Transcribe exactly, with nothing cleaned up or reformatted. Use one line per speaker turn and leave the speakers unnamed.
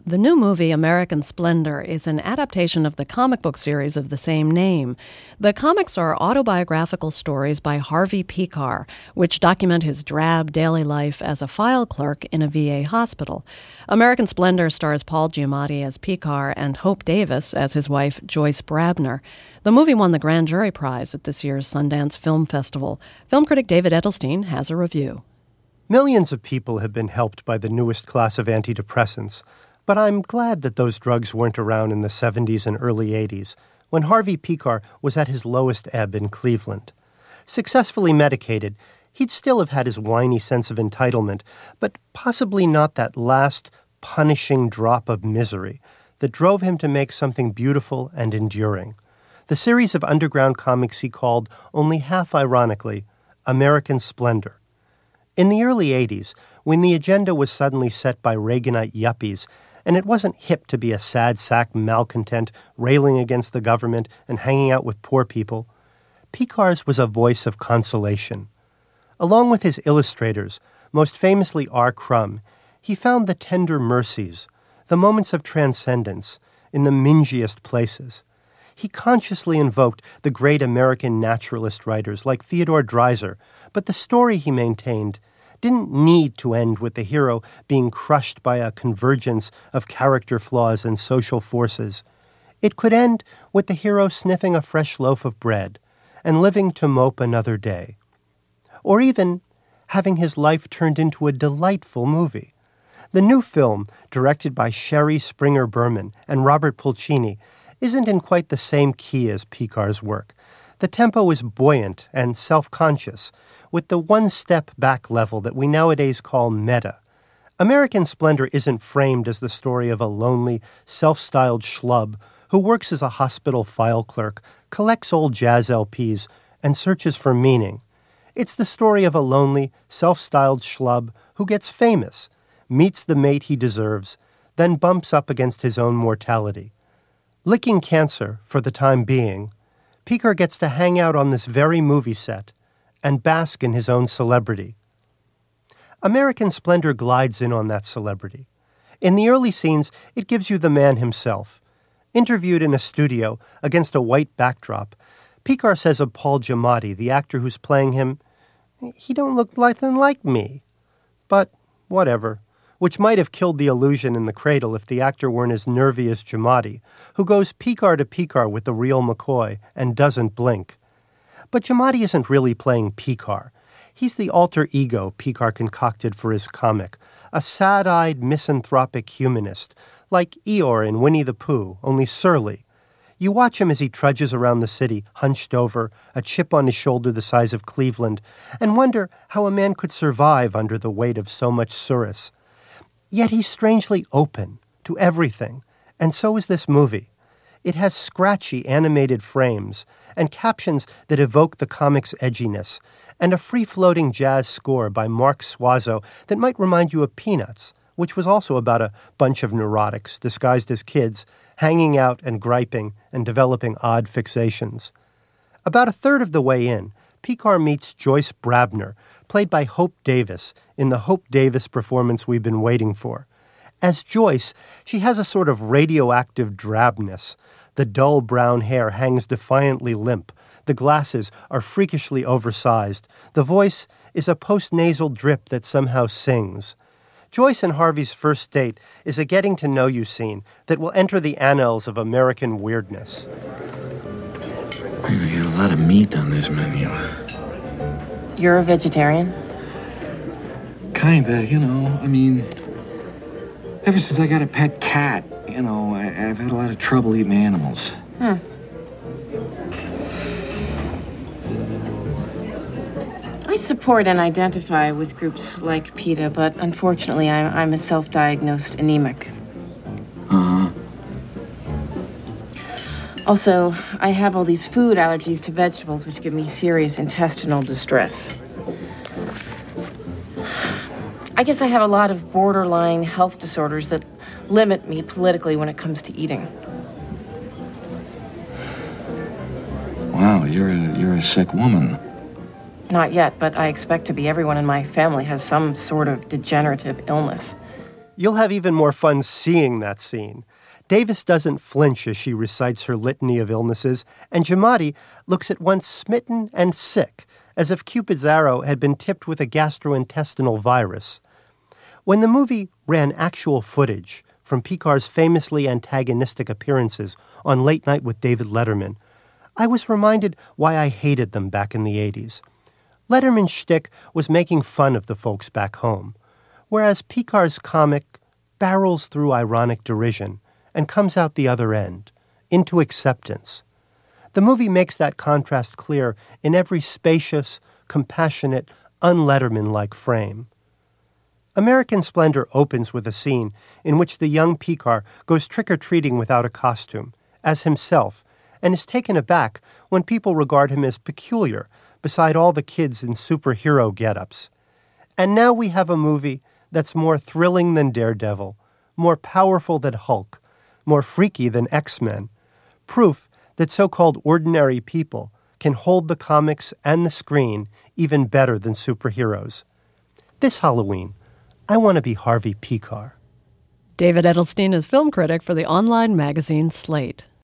The new movie, American Splendor, is an adaptation of the comic book series of the same name. The comics are autobiographical stories by Harvey Pekar, which document his drab daily life as a file clerk in a V A hospital. American Splendor stars Paul Giamatti as Pekar and Hope Davis as his wife, Joyce Brabner. The movie won the Grand Jury Prize at this year's Sundance Film Festival. Film critic David Edelstein has a review.
Millions of people have been helped by the newest class of antidepressants. But I'm glad that those drugs weren't around in the seventies and early eighties, when Harvey Pekar was at his lowest ebb in Cleveland. Successfully medicated, he'd still have had his whiny sense of entitlement, but possibly not that last punishing drop of misery that drove him to make something beautiful and enduring. The series of underground comics he called, only half ironically, American Splendor. In the early eighties, when the agenda was suddenly set by Reaganite yuppies, and it wasn't hip to be a sad sack malcontent railing against the government and hanging out with poor people, Pekar's was a voice of consolation. Along with his illustrators, most famously R. Crumb, he found the tender mercies, the moments of transcendence, in the mingiest places. He consciously invoked the great American naturalist writers like Theodore Dreiser, but the story, he maintained, didn't need to end with the hero being crushed by a convergence of character flaws and social forces. It could end with the hero sniffing a fresh loaf of bread and living to mope another day. Or even having his life turned into a delightful movie. The new film, directed by Sherry Springer Berman and Robert Pulcini, isn't in quite the same key as Pekar's work. The tempo is buoyant and self-conscious, with the one-step-back level that we nowadays call meta. American Splendor isn't framed as the story of a lonely, self-styled schlub who works as a hospital file clerk, collects old jazz L Ps, and searches for meaning. It's the story of a lonely, self-styled schlub who gets famous, meets the mate he deserves, then bumps up against his own mortality. Licking cancer, for the time being, Pekar gets to hang out on this very movie set and bask in his own celebrity. American Splendor glides in on that celebrity. In the early scenes, it gives you the man himself. Interviewed in a studio against a white backdrop, Pekar says of Paul Giamatti, the actor who's playing him, "He don't look nothing like me." But whatever. Which might have killed the illusion in The Cradle if the actor weren't as nervy as Giamatti, who goes Pekar to Pekar with the real McCoy and doesn't blink. But Giamatti isn't really playing Pekar. He's the alter ego Pekar concocted for his comic, a sad-eyed, misanthropic humanist, like Eeyore in Winnie the Pooh, only surly. You watch him as he trudges around the city, hunched over, a chip on his shoulder the size of Cleveland, and wonder how a man could survive under the weight of so much surus. Yet he's strangely open to everything, and so is this movie. It has scratchy animated frames and captions that evoke the comic's edginess, and a free-floating jazz score by Mark Suazo that might remind you of Peanuts, which was also about a bunch of neurotics disguised as kids, hanging out and griping and developing odd fixations. About a third of the way in, Pekar meets Joyce Brabner, played by Hope Davis, in the Hope Davis performance we've been waiting for. As Joyce, she has a sort of radioactive drabness. The dull brown hair hangs defiantly limp. The glasses are freakishly oversized. The voice is a post-nasal drip that somehow sings. Joyce and Harvey's first date is a getting-to-know-you scene that will enter the annals of American weirdness.
We got a lot of meat on this menu.
You're a vegetarian?
Kinda, you know, I mean, ever since I got a pet cat, you know, I, I've had a lot of trouble eating animals.
Hmm. I support and identify with groups like PETA, but unfortunately I'm, I'm a self-diagnosed anemic.
Uh-huh.
Also, I have all these food allergies to vegetables which give me serious intestinal distress. I guess I have a lot of borderline health disorders that limit me politically when it comes to eating.
Wow, you're a, you're a sick woman.
Not yet, but I expect to be. Everyone in my family has some sort of degenerative illness.
You'll have even more fun seeing that scene. Davis doesn't flinch as she recites her litany of illnesses, and Giamatti looks at once smitten and sick, as if Cupid's arrow had been tipped with a gastrointestinal virus. When the movie ran actual footage from Picar's famously antagonistic appearances on Late Night with David Letterman, I was reminded why I hated them back in the eighties. Letterman's shtick was making fun of the folks back home, whereas Picar's comic barrels through ironic derision and comes out the other end, into acceptance. The movie makes that contrast clear in every spacious, compassionate, un-Letterman-like frame. American Splendor opens with a scene in which the young Picar goes trick-or-treating without a costume, as himself, and is taken aback when people regard him as peculiar beside all the kids in superhero get-ups. And now we have a movie that's more thrilling than Daredevil, more powerful than Hulk, more freaky than X-Men, proof that so-called ordinary people can hold the comics and the screen even better than superheroes. This Halloween, I want to be Harvey Picar.
David Edelstein is film critic for the online magazine Slate.